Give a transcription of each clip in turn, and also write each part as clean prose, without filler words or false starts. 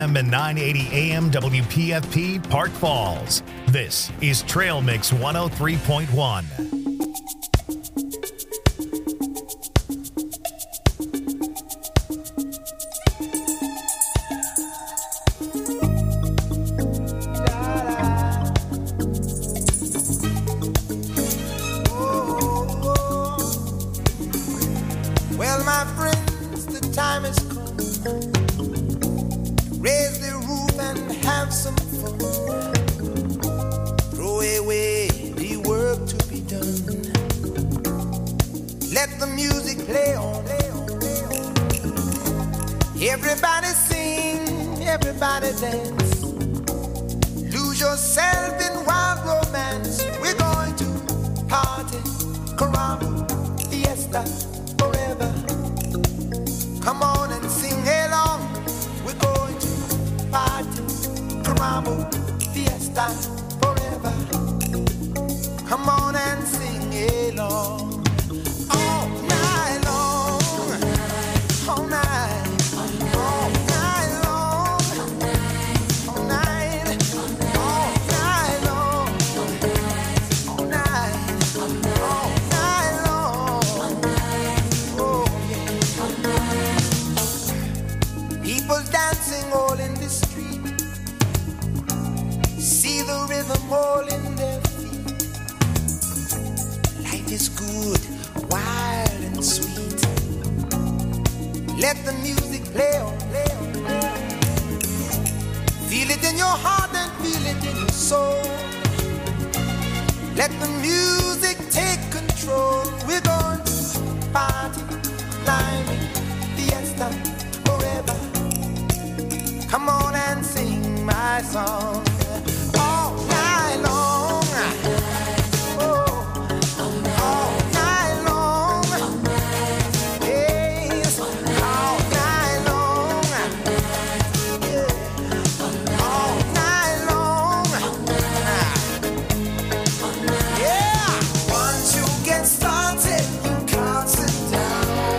and 980 AM WPFP Park Falls. This is Trail Mix 103.1. Well, my friends, the time has come. Raise the roof and have some fun. Throw away the work to be done. Let the music play on. Everybody sing, everybody dance. Lose yourself in wild romance. We're going to party, caramba, fiesta, forever. Come on and sing along. We're going to party, caramba, fiesta, forever. Come on and sing along. All night long, all night, all night long, all night, all night long, all night, all night long. Oh yeah. People dancing all in the street. See the rhythm all in their feet. Life is good, wild and sweet. Let the music play on, play on, play on. Feel it in your heart and feel it in your soul. Let the music take control. We're going to party, climbing, fiesta, forever. Come on and sing my song. All night long. Oh, all night long. Yes, all night long. Yeah, all night long. Yeah, once you get started, you can't sit down.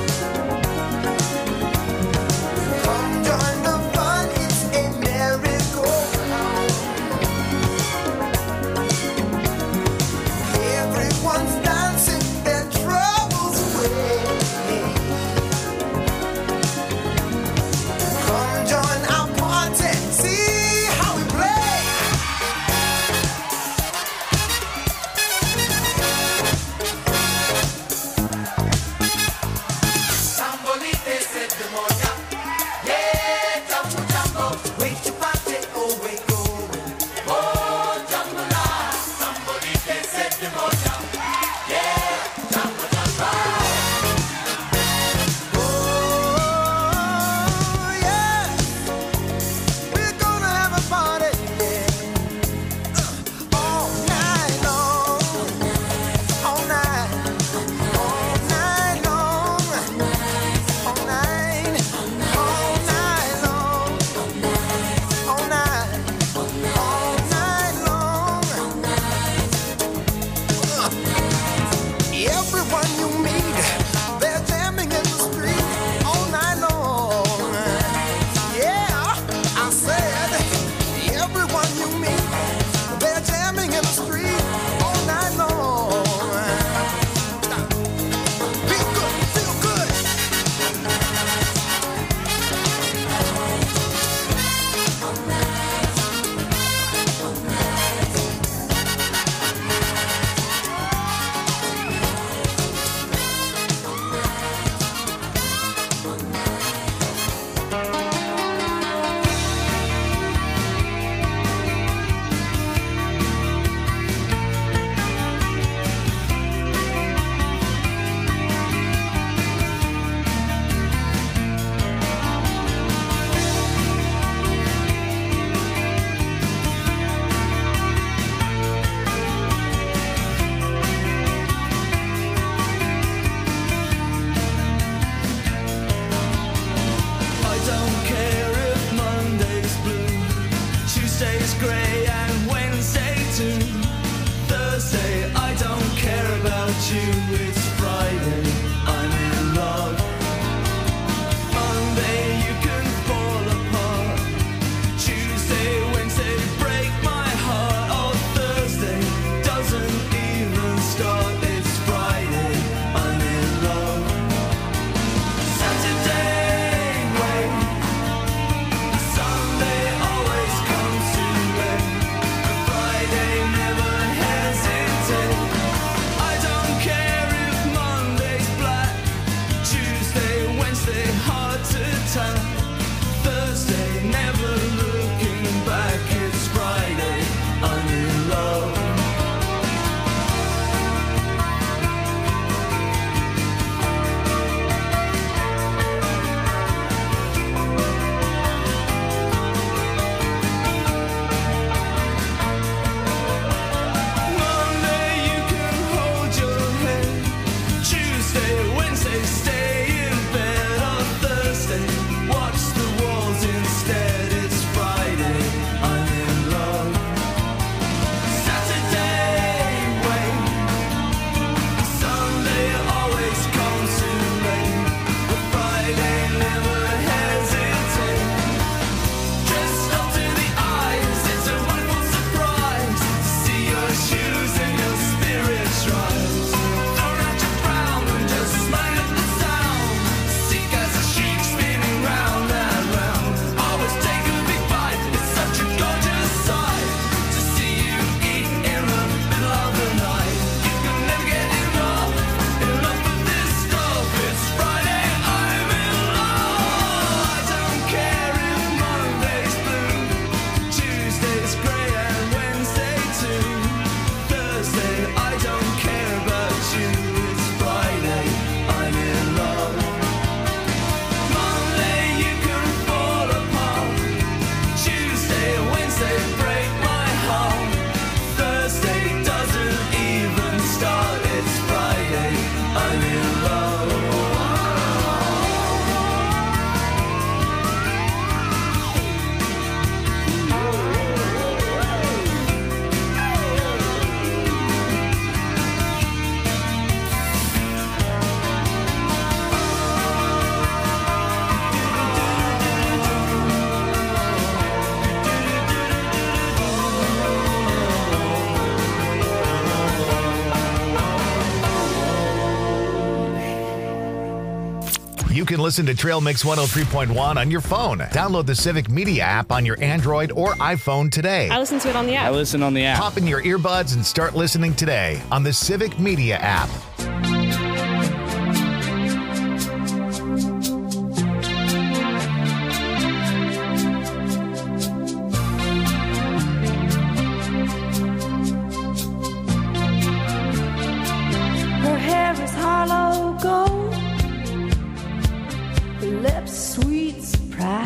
Come join the fun, it's a merry can listen to Trail Mix 103.1 on your phone. Download the Civic Media app on your Android or iPhone today. I listen to it on the app. I listen on the app. Pop in your earbuds and start listening today on the Civic Media app. Her hair is hollow gold, her lips sweet surprise.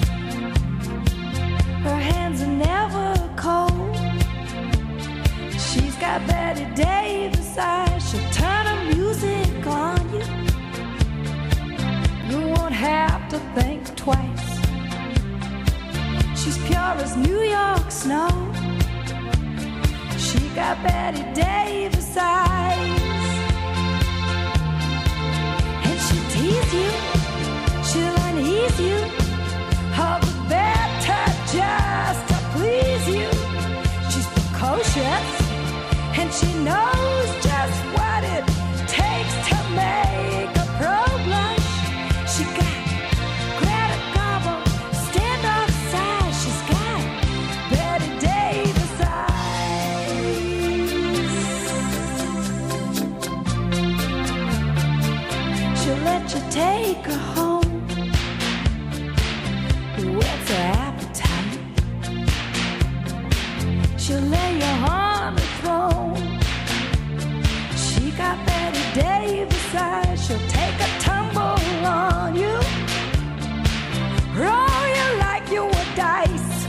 Her hands are never cold. She's got Betty Davis eyes. She'll turn her music on you. You won't have to think twice. She's pure as New York snow. She got Betty Davis eyes. And she'll tease you, she'll unease you, all the better just to please you. She's precocious, and she knows just what it takes to make a pro blush. She got Greta Garbo, standoff size. She's got Betty Davis eyes. She'll let you take her home. What's her appetite? She'll lay you on the throne. She got Betty Davis eyes. She'll take a tumble on you, roll you like you were dice,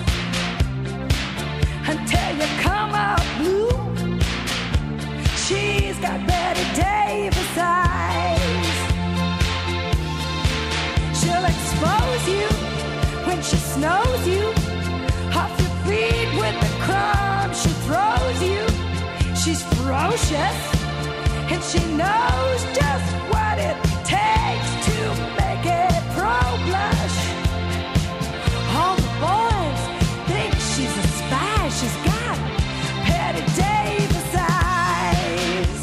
until you come out blue. She's got Betty Davis eyes. She'll expose you when she snows you, off your feet with the crumbs she throws you. She's ferocious, and she knows just what it takes to make a pro blush. All the boys think she's a spy. She's got Betty Davis eyes.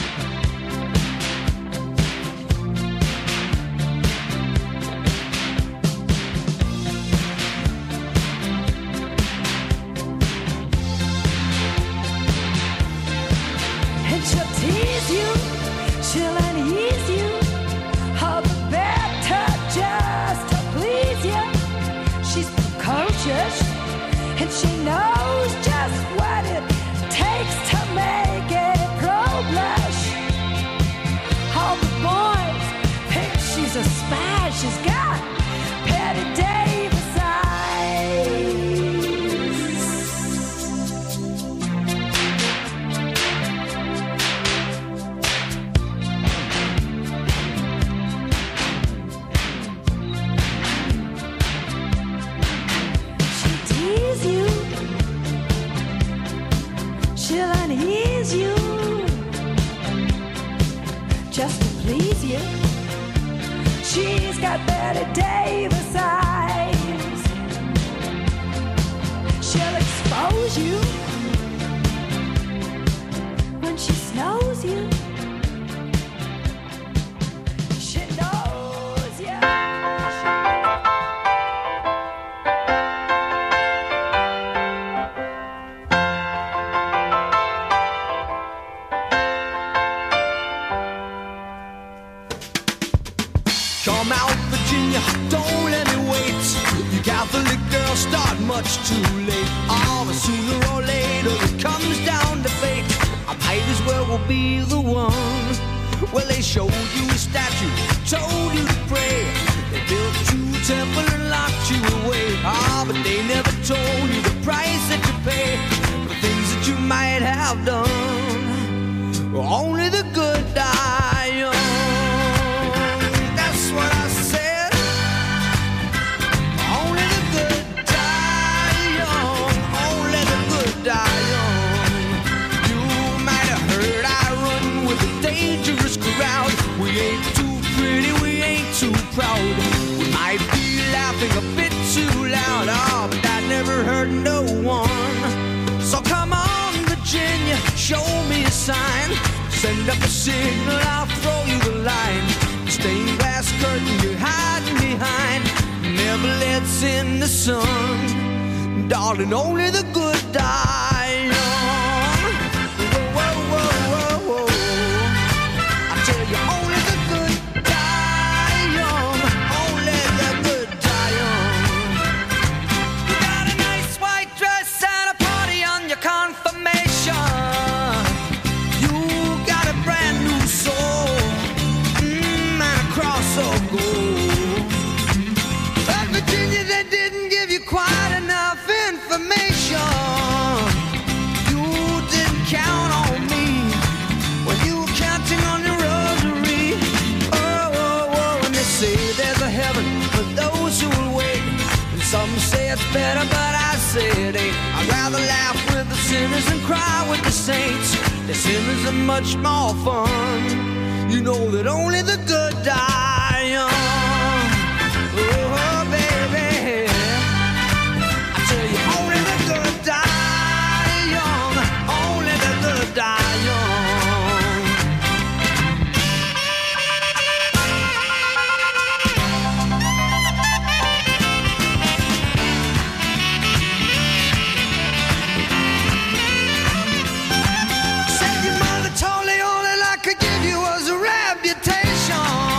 And she'll tease you, she'll unease you, all the better just to please you. She's precocious, and she knows just what it takes to make a pro blush. All the boys think she's a spy. She's got Betty Davis eyes. She'll tease you, she'll unease you, just to please you. She's got Betty Davis eyes. She'll expose you when she snows you. She knows you. Come out, Virginia, don't let me wait. You Catholic girls start much too late. Oh, but sooner or later it comes down to fate. I might as well will be the one. Well, they showed you a statue, told you to pray. They built you a temple and locked you away. Ah, but they never told you the price that you pay for the things that you might have done. Only the good die young. That's what I said. Only the good die young. Only the good die young. You might have heard I run with a dangerous crowd. We ain't too pretty, we ain't too proud. We might be laughing a bit too loud. Oh, but that never hurt no one. So come on, Virginia, show me a sign. Send up a signal, I'll throw you the line. Stained glass curtain, you never lets in the sun. Darling, only the good die young. Whoa, whoa, whoa, whoa, whoa. I tell you, only the good die young. Only the good die young. You got a nice white dress at a party on your confirmation. You got a brand new soul, and a cross of gold. But Virginia, they didn't give you quite enough information. You didn't count on me when you were counting on your rosary. Oh, oh, oh, and they say there's a heaven for those who will wait. And some say it's better, but I say it ain't. I'd rather laugh with the sinners and cry with the saints. The sinners are much more fun. You know that only the good die young. Oh, baby, I tell you, only the good die young. Only the good die young. Said your mother told me all that I could give you was a reputation.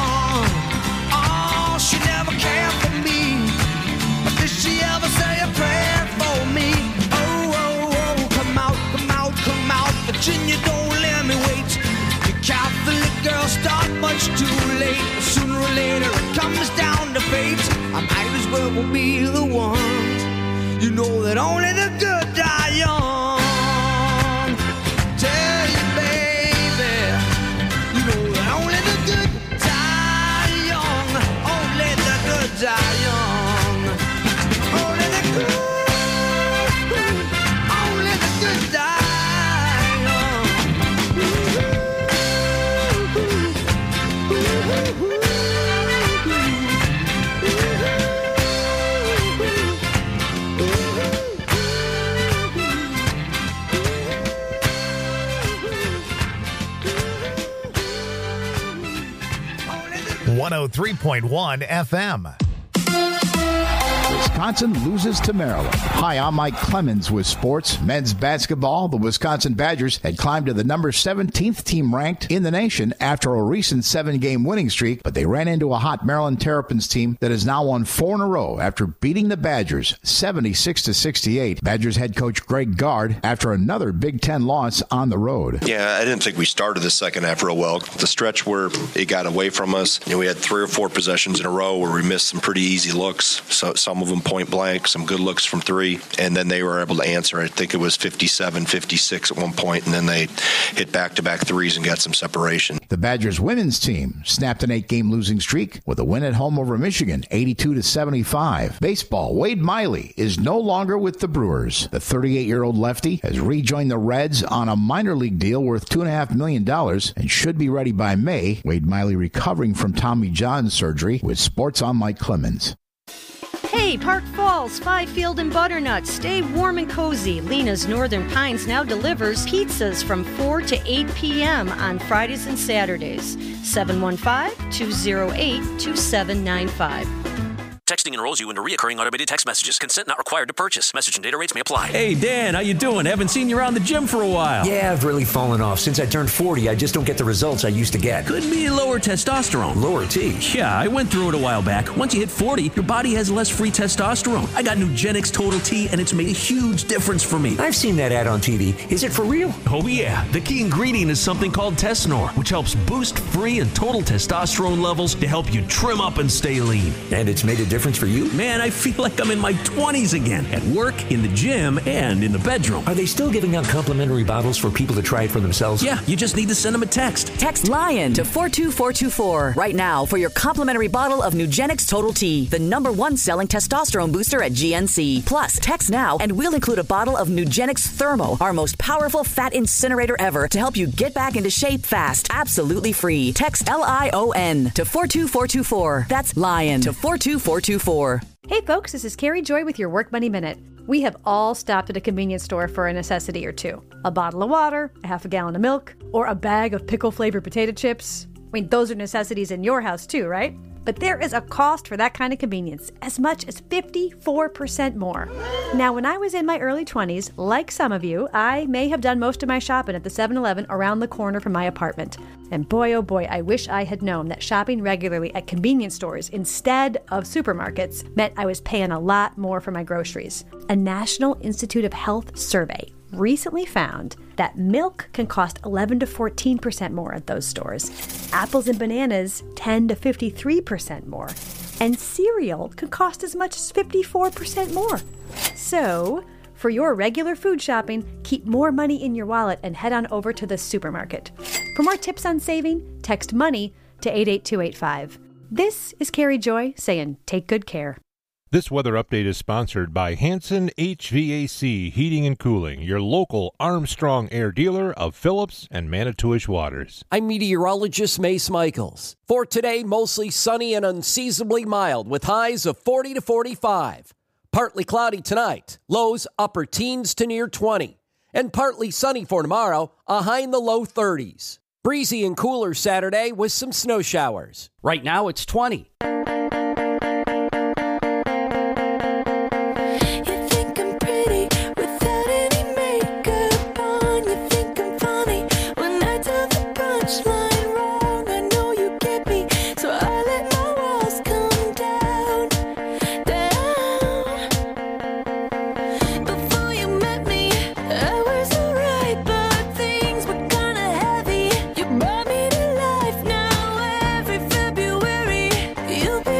Oh, she never cared for me. But did she ever say a prayer for me? Oh, oh, oh, come out, come out, come out. Virginia, don't let me wait. You Catholic girls start much too late. Sooner or later it comes down to fate. I might as well be the one. You know that only the good die young. Tell you, baby, you know that only the good die young. Only the good die young. Only the good, only the good die young. Only the 103.1 FM. Wisconsin loses to Maryland. Hi, I'm Mike Clemens with sports. Men's basketball, the Wisconsin Badgers had climbed to the number 17th team ranked in the nation after a recent 7-game winning streak, but they ran into a hot Maryland Terrapins team that has now won 4 in a row after beating the Badgers 76-68. Badgers head coach Greg Gard after another Big Ten loss on the road. Yeah, I didn't think we started the second half real well. The stretch where it got away from us, we had 3 or 4 possessions in a row where we missed some pretty easy looks. So some of them point blank, some good looks from 3, and then they were able to answer. I think it was 57-56 at one point, and then they hit back-to-back threes and got some separation. The Badgers women's team snapped an 8-game losing streak with a win at home over Michigan, 82-75. Baseball, Wade Miley is no longer with the Brewers. The 38-year-old lefty has rejoined the Reds on a minor league deal worth $2.5 million and should be ready by May. Wade Miley recovering from Tommy John surgery. With sports, I'm Mike Clemens. Hey, Park Falls, Fifield and Butternut, stay warm and cozy. Lena's Northern Pines now delivers pizzas from 4 to 8 p.m. on Fridays and Saturdays. 715-208-2795. Texting enrolls you into recurring automated text messages. Consent not required to purchase. Message and data rates may apply. Hey, Dan, how you doing? Haven't seen you around the gym for a while. Yeah, I've really fallen off. Since I turned 40, I just don't get the results I used to get. Could be lower testosterone. Lower T? Yeah, I went through it a while back. Once you hit 40, your body has less free testosterone. I got Nugenix Total T, and it's made a huge difference for me. I've seen that ad on TV. Is it for real? Oh, yeah. The key ingredient is something called Tesnor, which helps boost free and total testosterone levels to help you trim up and stay lean. And it's made a difference for you? Man, I feel like I'm in my 20s again, at work, in the gym, and in the bedroom. Are they still giving out complimentary bottles for people to try it for themselves? Yeah, you just need to send them a text. Text LION to 42424 right now for your complimentary bottle of Nugenix Total T, the #1 selling testosterone booster at GNC. Plus, text now and we'll include a bottle of Nugenix Thermo, our most powerful fat incinerator ever, to help you get back into shape fast. Absolutely free. Text LION to 42424. That's LION to 42424. Hey folks, this is Carrie Joy with your Work Money Minute. We have all stopped at a convenience store for a necessity or two. A bottle of water, a half a gallon of milk, or a bag of pickle-flavored potato chips. I mean, those are necessities in your house too, right? But there is a cost for that kind of convenience, as much as 54% more. Now, when I was in my early 20s, like some of you, I may have done most of my shopping at the 7-Eleven around the corner from my apartment. And boy, oh boy, I wish I had known that shopping regularly at convenience stores instead of supermarkets meant I was paying a lot more for my groceries. A National Institute of Health survey recently found that milk can cost 11 to 14% more at those stores. Apples and bananas 10 to 53% more. And cereal can cost as much as 54% more. So, for your regular food shopping, keep more money in your wallet and head on over to the supermarket. For more tips on saving, text MONEY to 88285. This is Carrie Joy saying take good care. This weather update is sponsored by Hanson HVAC Heating and Cooling, your local Armstrong Air dealer of Phillips and Manitowish Waters. I'm meteorologist Mace Michaels. For today, mostly sunny and unseasonably mild with highs of 40 to 45. Partly cloudy tonight, lows upper teens to near 20. And partly sunny for tomorrow, a high in the low 30s. Breezy and cooler Saturday with some snow showers. Right now it's 20. You've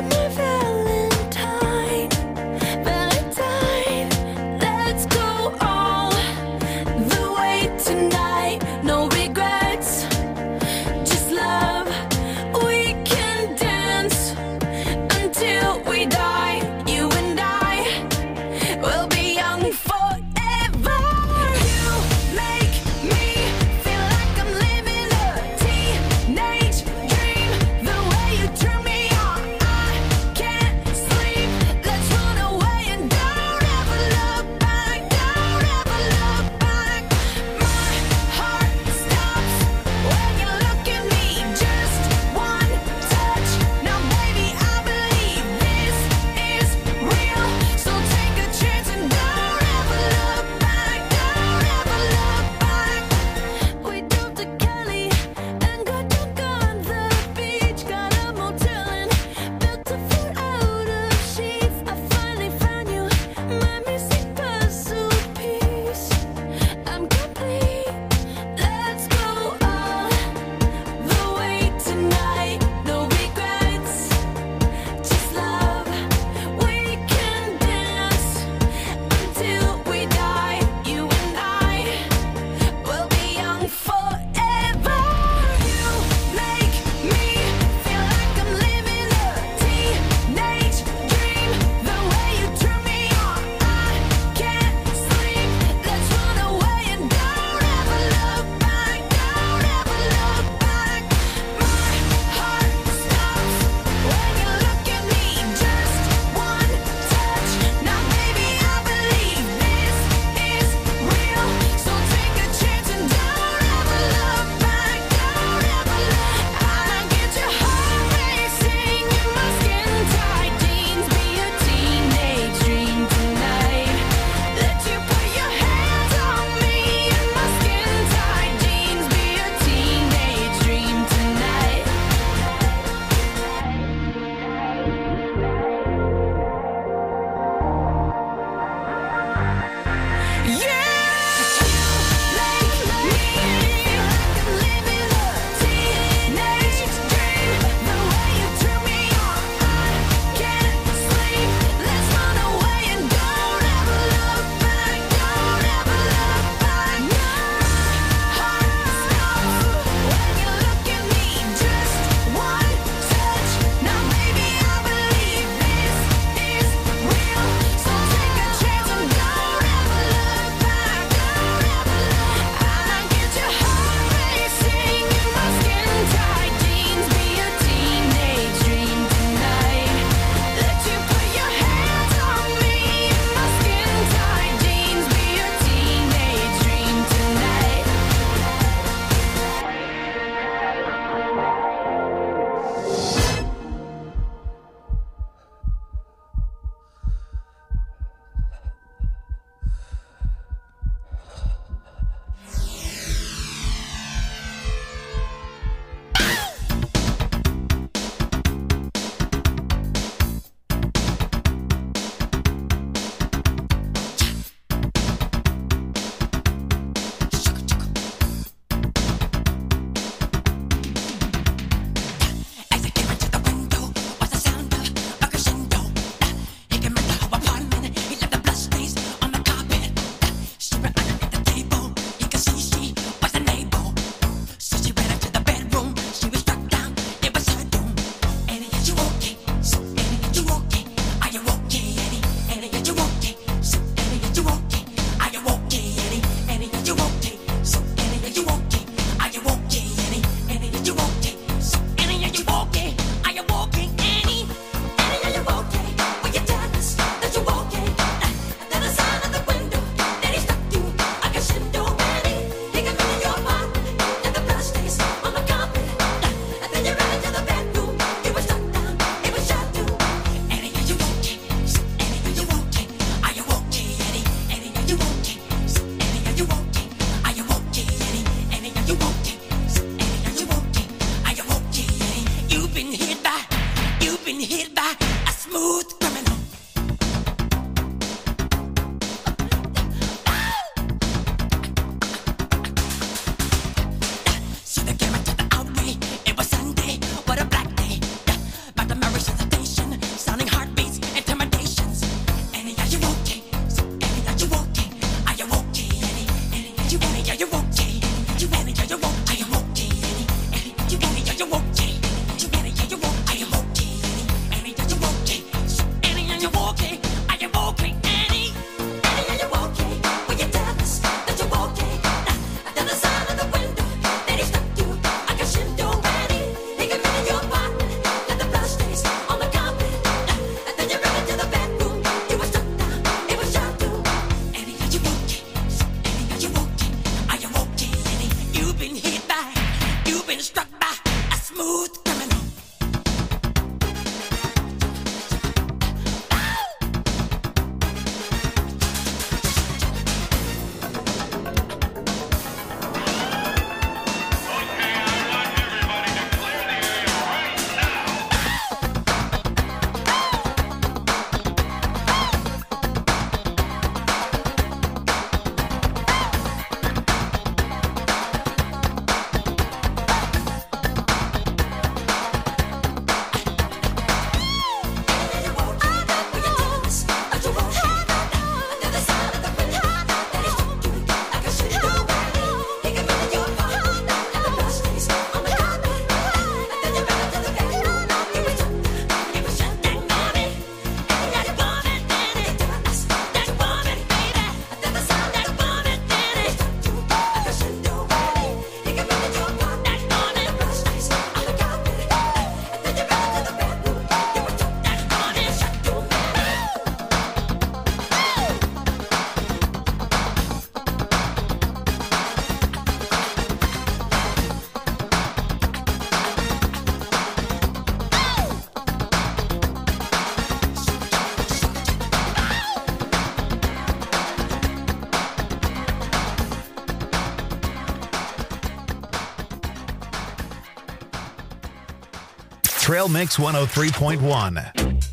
Trail Mix 103.1.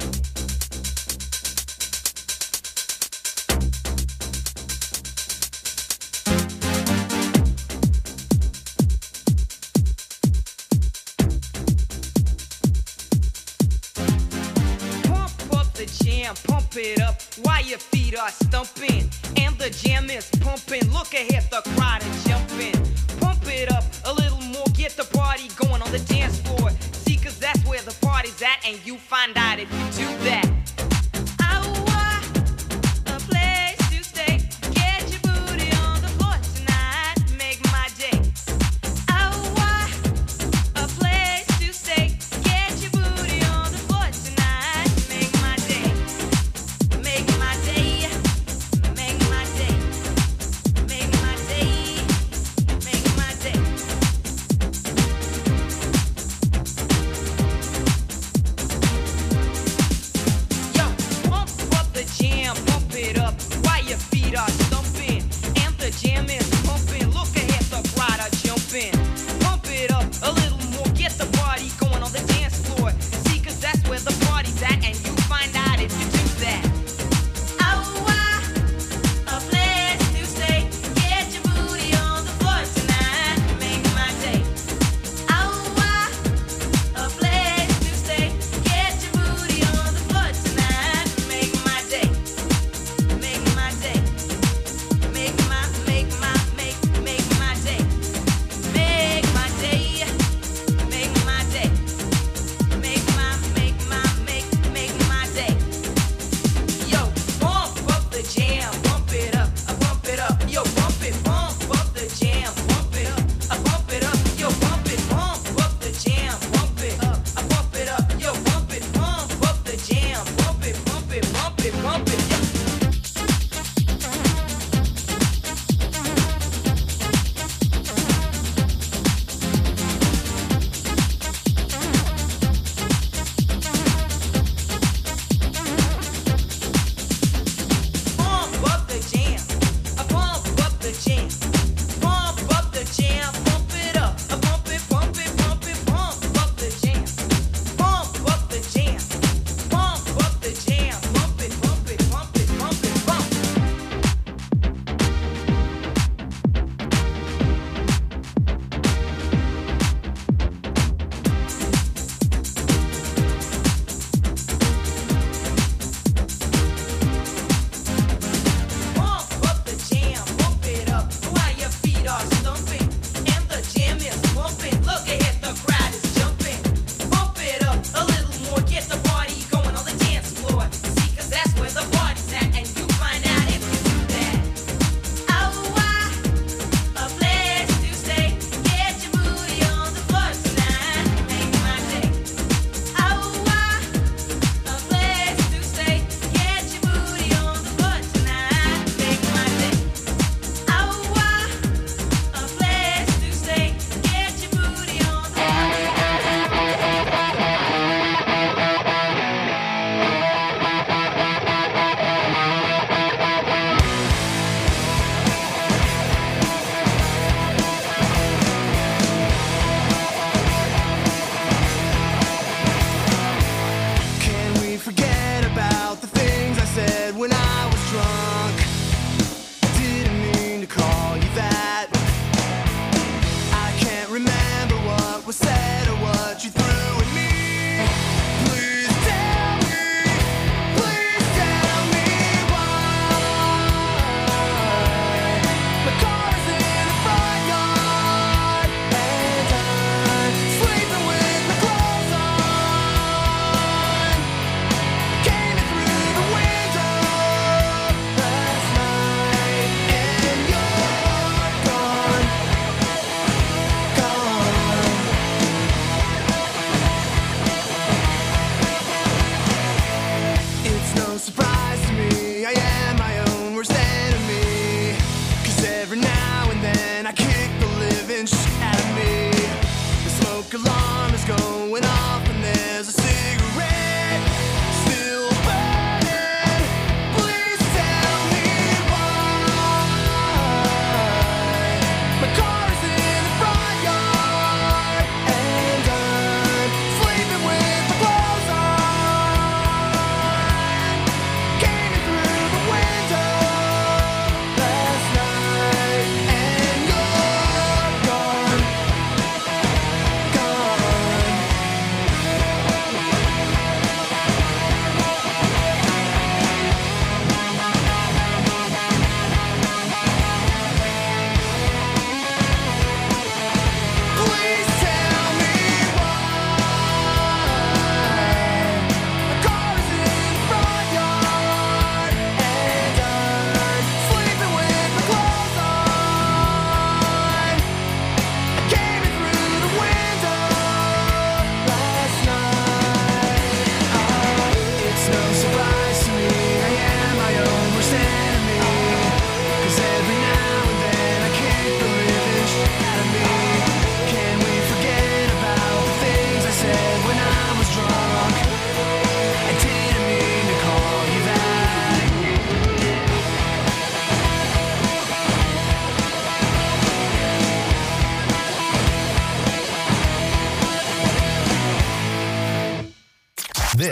Pump it up while your feet are stumping and the jam is pumping. Look ahead, the crowd is jumping. Pump it up a little more, get the party going on the dance floor. See, cause that's where the party's at, and you find out if you do that.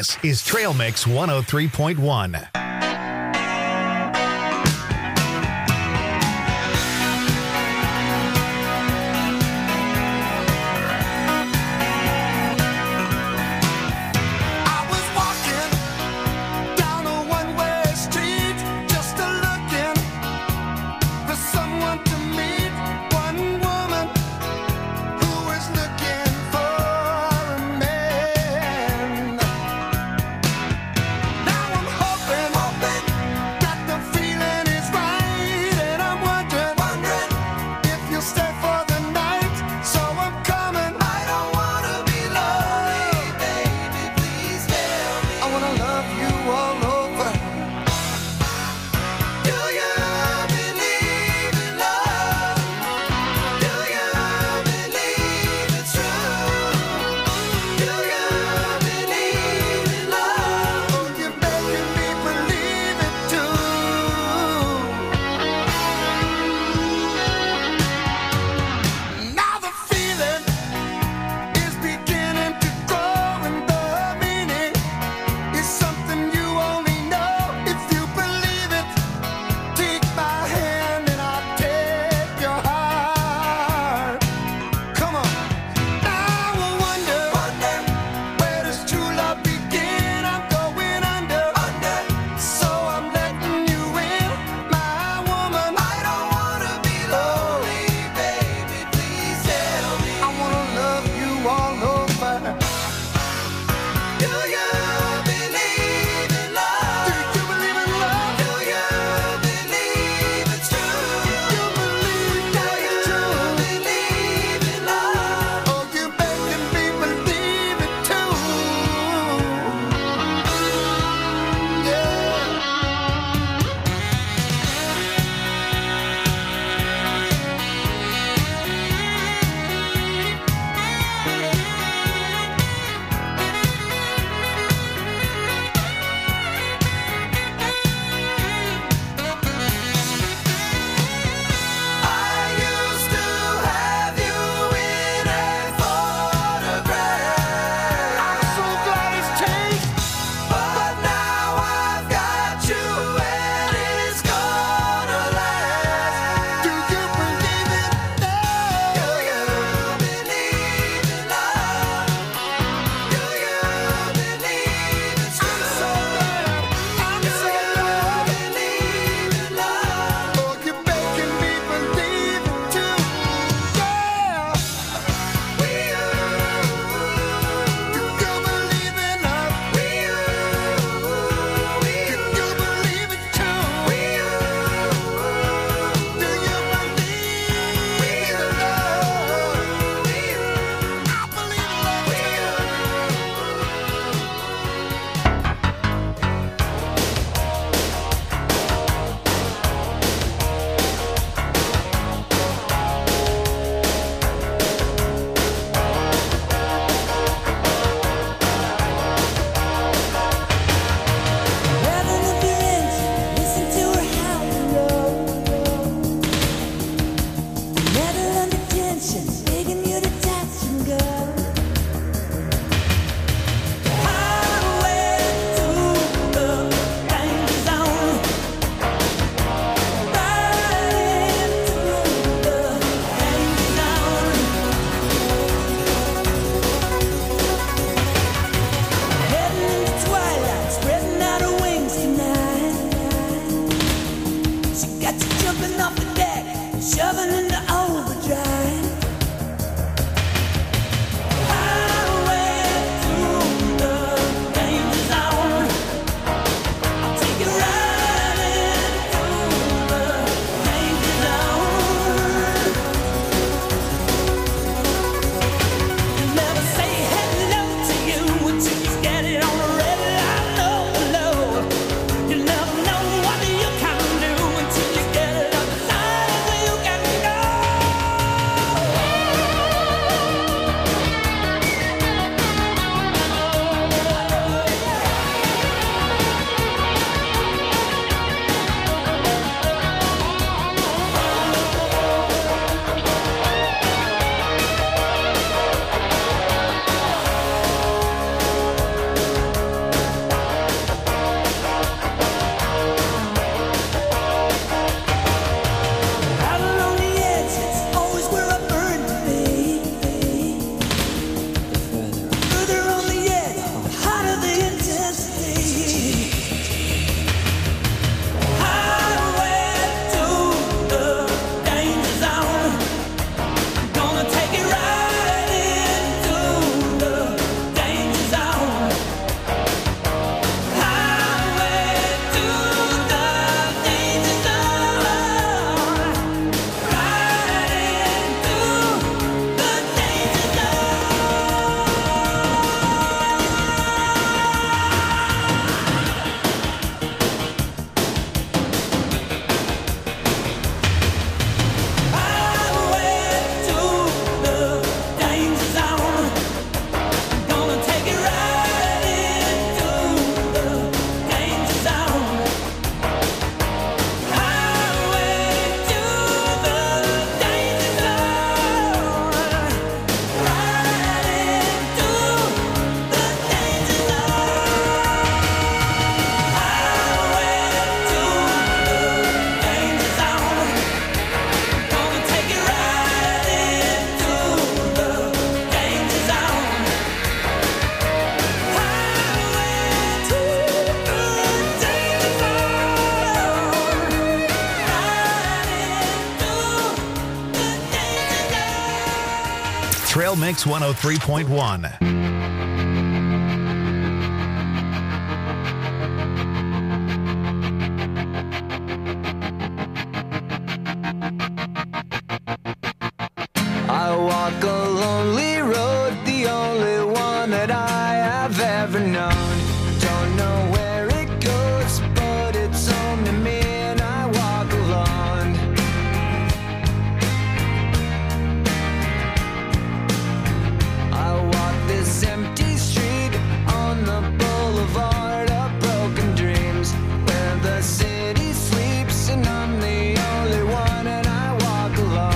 This is Trail Mix 103.1. You never know what you can do until you get it up. Night you can go. Trail Mix 103.1. I walk a lonely road, the only one that I have ever known. Don't know where it goes, but it's home to me, and I walk alone. I walk this empty street on the boulevard of broken dreams, where the city sleeps and I'm the only one, and I walk alone.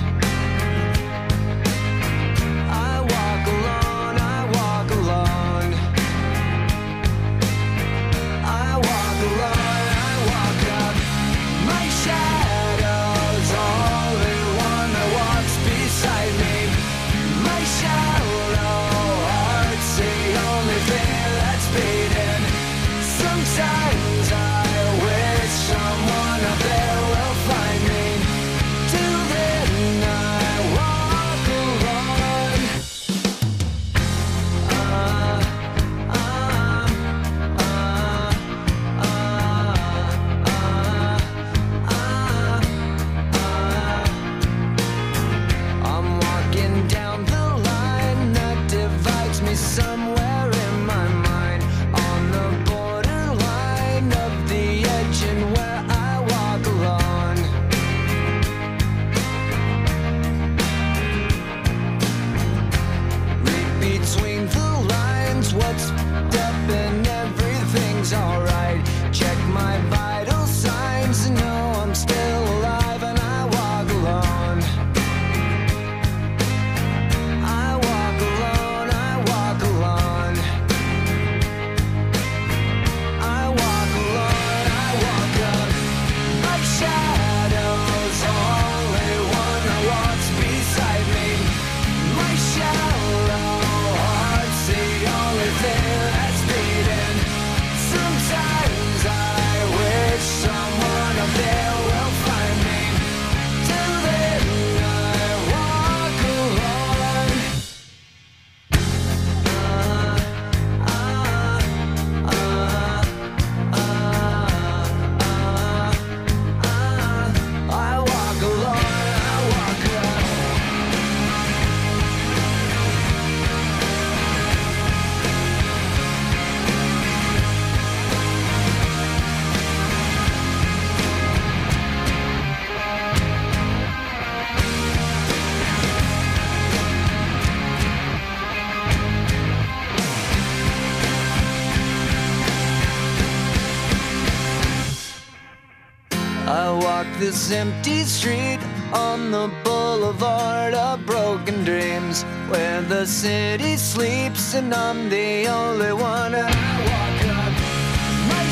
This empty street on the boulevard of broken dreams, where the city sleeps and I'm the only one, and I walk up. My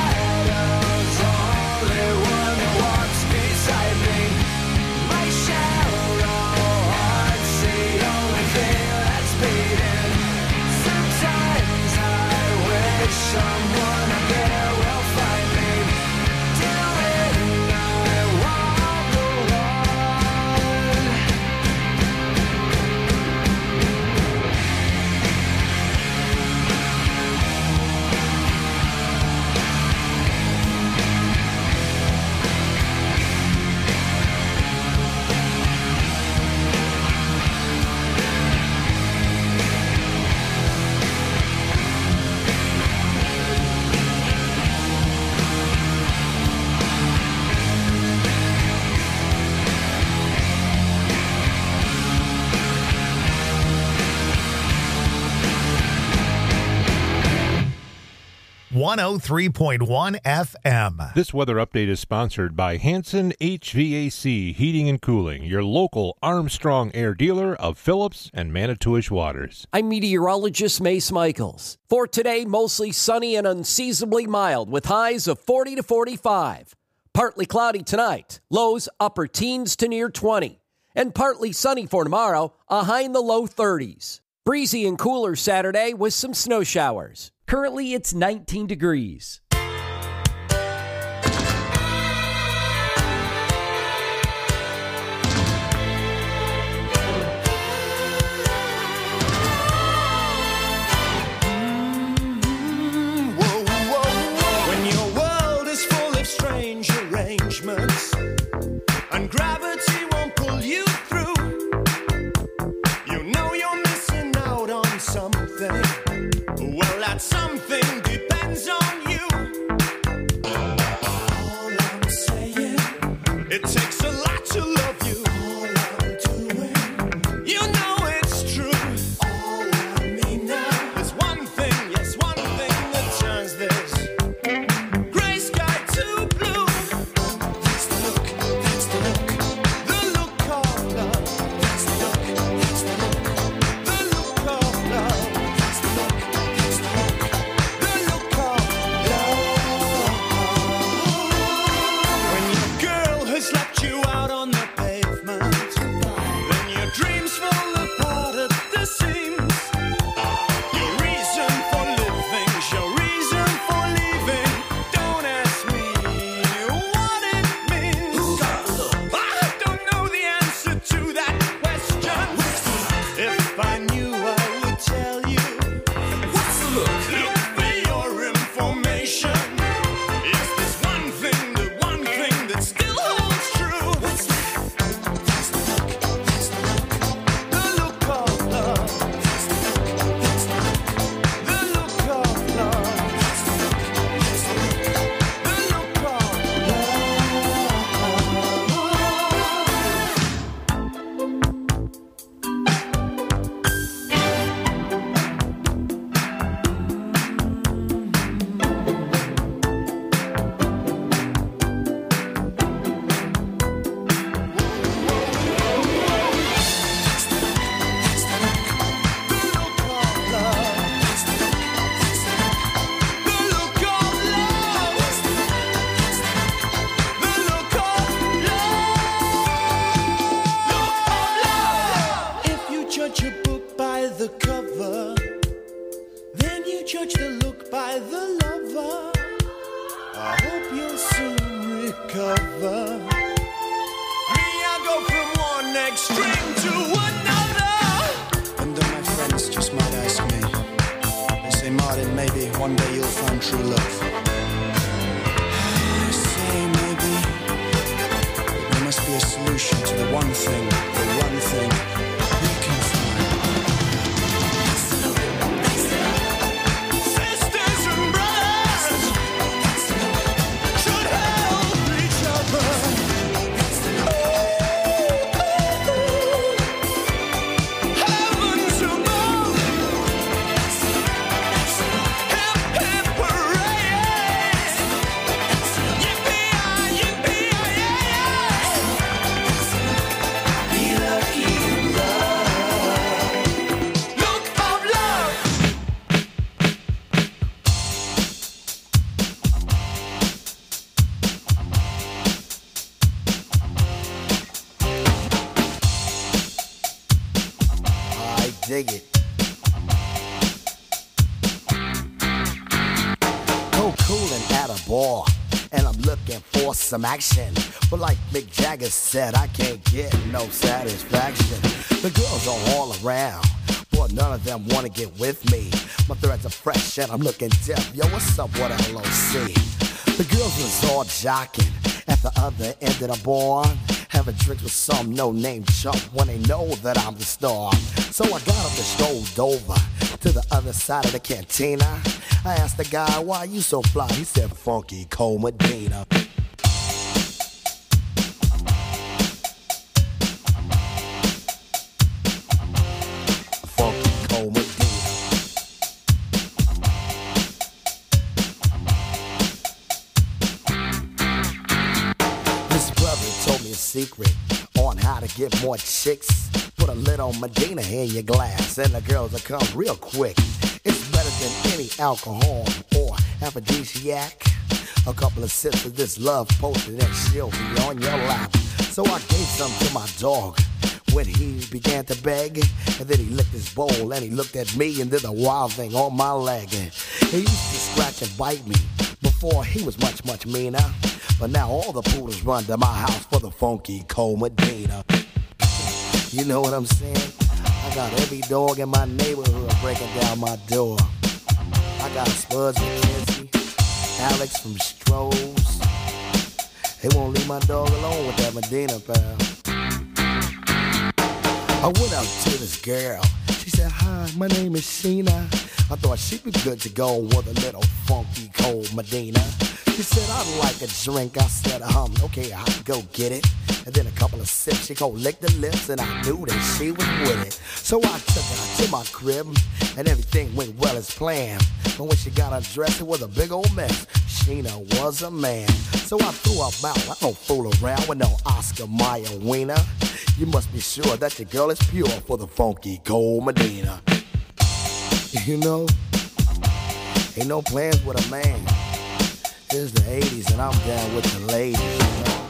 shadow's the only one that walks beside me. My shallow heart's the only thing that's beating. Sometimes I wish someone up there will find me. Till then I walk alone. .1 FM. This weather update is sponsored by Hanson HVAC Heating and Cooling, your local Armstrong Air dealer of Phillips and Manitowish Waters. I'm meteorologist Mace Michaels. For today, mostly sunny and unseasonably mild with highs of 40 to 45. Partly cloudy tonight, lows upper teens to near 20. And partly sunny for tomorrow, a high in the low 30s. Breezy and cooler Saturday with some snow showers. Currently, it's 19 degrees. arrangements, and gravity won't pull you through. You know you're missing out on something. Well, that something depends on you. All I'm saying, it takes a lot to love you. All I'm doing, you know it's true. All I mean now, there's one thing, yes, one thing that turns this gray sky to blue. That's the look, that's the look, the look of love. That's the look, that's the look, the look of love. That's the look, that's the look, the look of love. When your girl has left you out on the pavement, then your dreams fall apart at the seams. Your reason for living, your reason for leaving. Don't ask me what it means. I don't know the answer to that question. If I knew, I would tell you. What's the look? Look for your information. Is this one thing, the one thing that still holds true? What's that? That's the look, that's the look, the look of love. That's the look, that's the look, the look of love. That's the look, that's the look, the look of If you judge a book by the cover, then you judge the look by the lover. I hope you'll soon recover. Me, I go from one extreme to another. And then my friends just might ask me, they say, Martin, maybe one day you'll find true love. I say maybe, but there must be a solution to the one thing we can find. Sisters and brothers should help each other. Heavens above, hip hip hooray! Yippee-yi, yippee-yi-yi! Be lucky in love. Look of love. I dig it. So coolin' at a bar, and I'm looking for some action. But like Mick Jagger said, I can't get no satisfaction. The girls are all around, but none of them wanna get with me. My threads are fresh and I'm looking deaf. Yo, what's up with LOC? The girls was all jocking at the other end of the bar, having drinks with some no-name chump when they know that I'm the star. So I got up and strolled over to the other side of the cantina. I asked the guy, why you so fly? He said, Funky Cole Medina. Funky Cole Medina. This brother told me a secret on how to get more chicks. Put a little Medina in your glass and the girls will come real quick. It's better than any alcohol or aphrodisiac. A couple of sips of this love potion and she'll be on your lap. So I gave some to my dog when he began to beg. And then he licked his bowl and he looked at me and did a wild thing on my leg. And he used to scratch and bite me before he was much, much meaner. But now all the poodles run to my house for the Funky Cole Medina. You know what I'm saying? I got every dog in my neighborhood breaking down my door. I got Spuds McKenzie, Alex from Strohs, They won't leave my dog alone with that Medina, pal. I went up to this girl. She said, hi, my name is Sheena. I thought she'd be good to go with a little funky cold Medina. She said, I'd like a drink. I said, okay, I'll go get it. And then a couple of sips, she go lick the lips, and I knew that she was with it. So I took her to my crib, and everything went well as planned. But when she got undressed, it was a big old mess. Sheena was a man. So I threw her out. I don't fool around with no Oscar Mayer wiener. You must be sure that your girl is pure for the funky cold Medina. You know, ain't no plans with a man. It's the 80s and I'm down with the ladies, you know?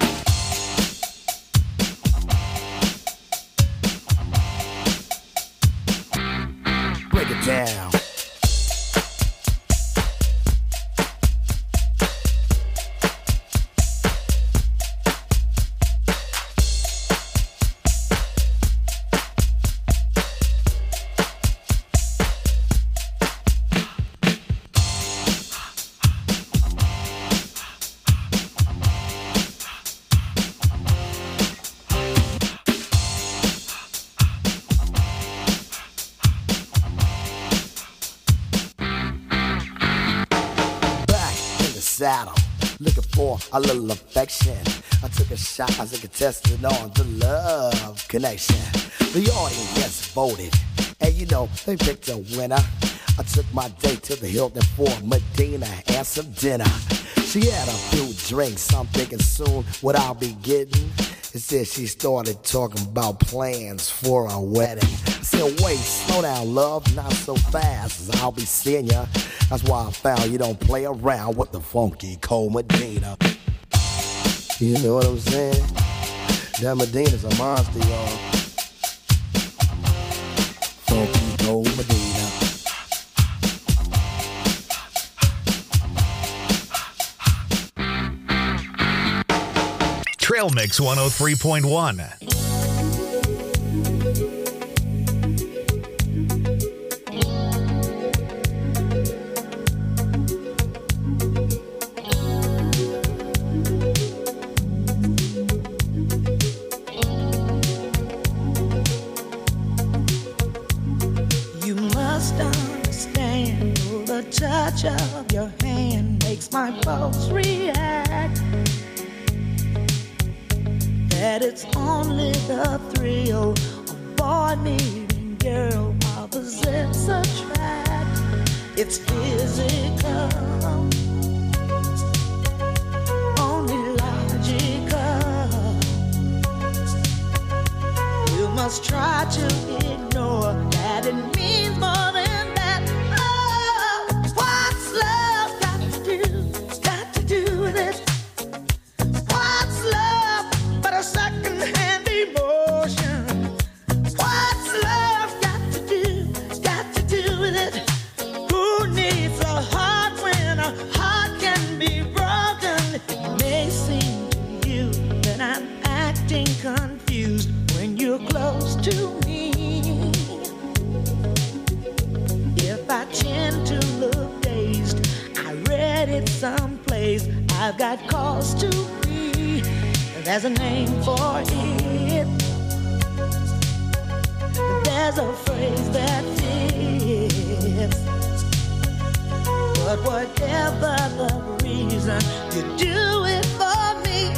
Break it down. Saddle, looking for a little affection. I took a shot as a contestant on the love connection. The audience voted, and you know, they picked a winner. I took my date to the Hilton for Medina and some dinner. She had a few drinks, I'm thinking soon what I'll be getting. It said she started talking about plans for a wedding. I said, wait, slow down, love, not so fast, I'll be seeing ya. That's why I found you don't play around with the funky cold Medina. You know what I'm saying? That Medina's a monster, y'all. Funky cold Medina. Trail Mix 103.1. Touch of your hand makes my pulse react. That it's only the thrill of boy meeting girl opposites attract. It's physical, only logical. You must try to ignore that it means more than confused when you're close to me. If I tend to look dazed, I read it someplace. I've got cause to be. There's a name for it. There's a phrase that fits. But whatever the reason, you do it for me.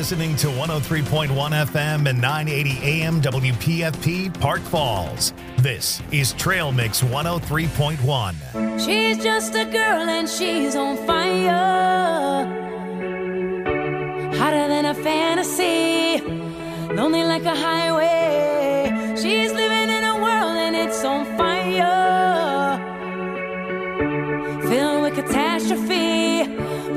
listening to 103.1 FM and 980 AM WPFP Park Falls. This is Trail Mix 103.1. She's just a girl and she's on fire. Hotter than a fantasy. Lonely like a highway. She's living in a world and it's on fire. Filled with catastrophe.